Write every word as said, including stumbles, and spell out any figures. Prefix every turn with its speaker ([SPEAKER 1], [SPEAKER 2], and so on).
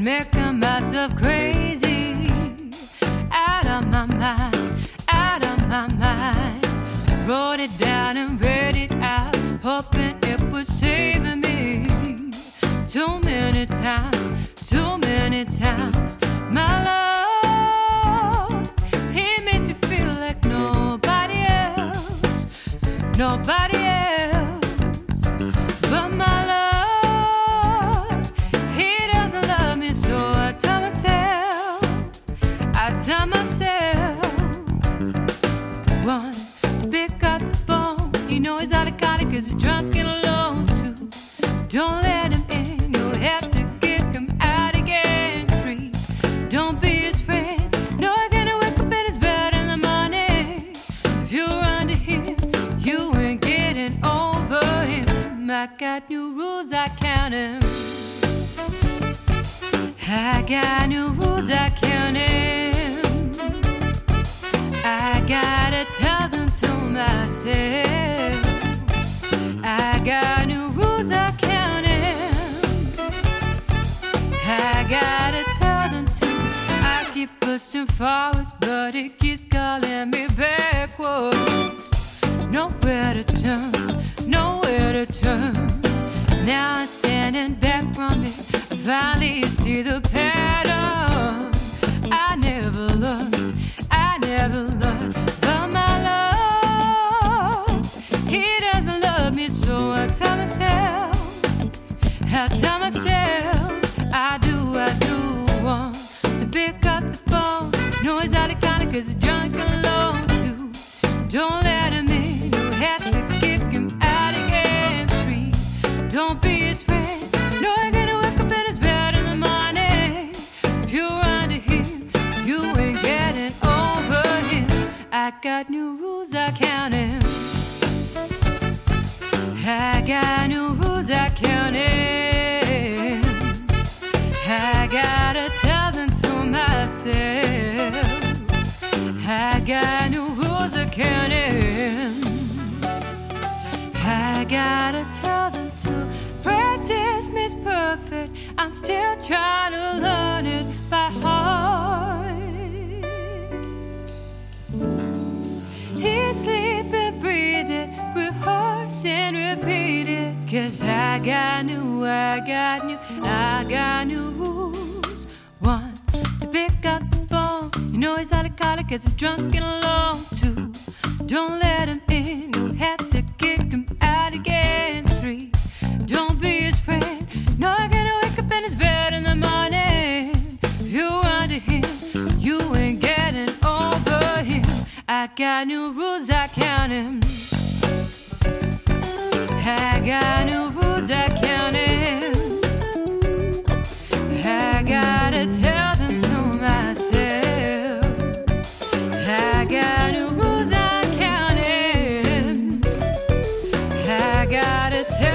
[SPEAKER 1] making myself crazy, out of my mind, out of my mind. Wrote it down and read it out, hoping it was saving me. Too many times, too many times, my love, he makes you feel like nobody else, nobody else, but my love, he doesn't love me, so I tell myself, I tell myself, one, pick up the phone, you know he's out of contact 'cause he's drunk and alone too. Don't let him in, you'll have to kick him out again. Three, don't be his friend, no, you're gonna wake up in his bed in the morning. If you're under him, you ain't getting over him. I got new rules, I count him. I got new rules, I count him. I gotta tell them to myself. I got new rules, I count him. I gotta tell them to. I keep pushing forwards, but it keeps calling me backwards. Nowhere to turn, nowhere to turn. Now I'm standing back from it. Finally see the pattern. I never learned, I never learned. But my love, he doesn't love me, so I tell myself, I tell myself, I do, I do want to pick up the phone. No, he's out of contact 'cause he's drunk and alone too. Don't let him in, you have to kick him out again. Three, don't be his friend, no, you're gonna wake up in his bed in the morning. If you're under him, you ain't getting over him. I got new rules, I count him. I got new rules, I count him. I gotta tell them to myself. I got new rules, I count him. I gotta tell them to practice makes perfect. I'm still trying to learn it by heart. Eat, sleep and breathe it, rehearse and repeat it. 'Cause I got new, I got new, I got new rules. One, to pick up the phone, you know he's out of collar 'cause he's drunk and alone. Two, don't let him in, you'll have to kick him out again. Three, don't be his friend, no, you're gonna wake up in his bed in the morning. If you're under him, you ain't getting over him. I got new rules, I count him. I got new rules, I count him. I gotta tell them to myself. I got new rules, I count him. I gotta tell